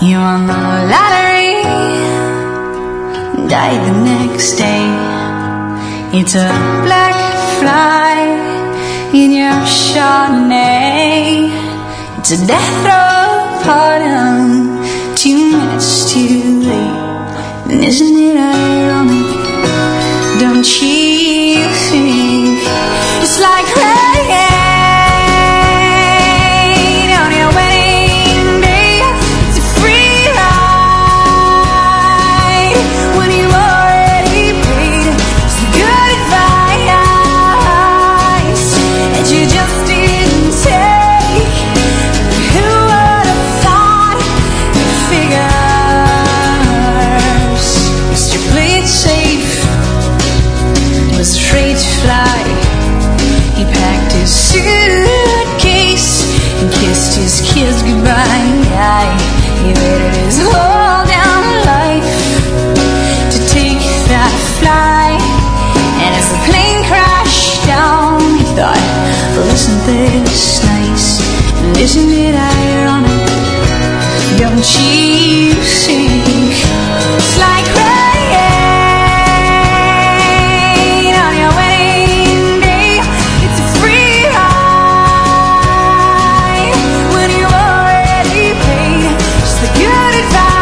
You won the lottery, died the next day. It's a black fly in your Chardonnay. It's a death row pardon, 2 minutes too late. And isn't it ironic? Don't you think it's like rain? His kids goodbye. He waited his whole damn life to take that flight. And as the plane crashed down, he thought, well, isn't this nice? And isn't it ironic? Don't you think it's like rain on your wedding day? It's a free ride when you already paid. Just the good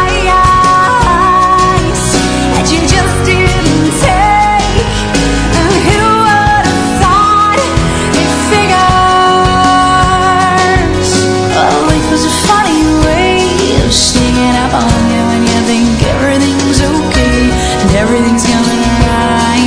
advice that you just didn't take. And who would have thought it figures? Well, life was a funny way of sneaking up on you when you think everything's okay and everything's coming right.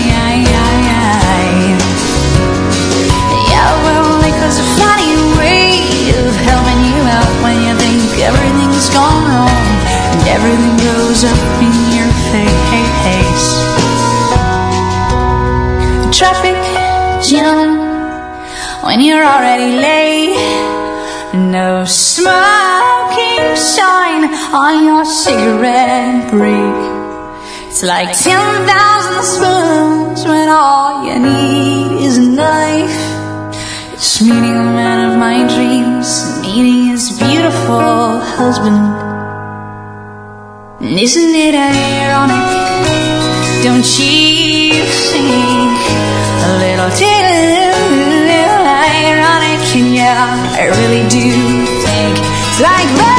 Yeah, well, life was a funny way of helping you out when you think everything's gone wrong and everything goes up in your face. Traffic jam when you're already late. No smoking sign on your cigarette break. It's like 10,000 spoons when all you need is a knife. It's meeting the man of my dreams, meeting his beautiful husband. And isn't it ironic? Don't you think a little ironic? And yeah, I really do think it's like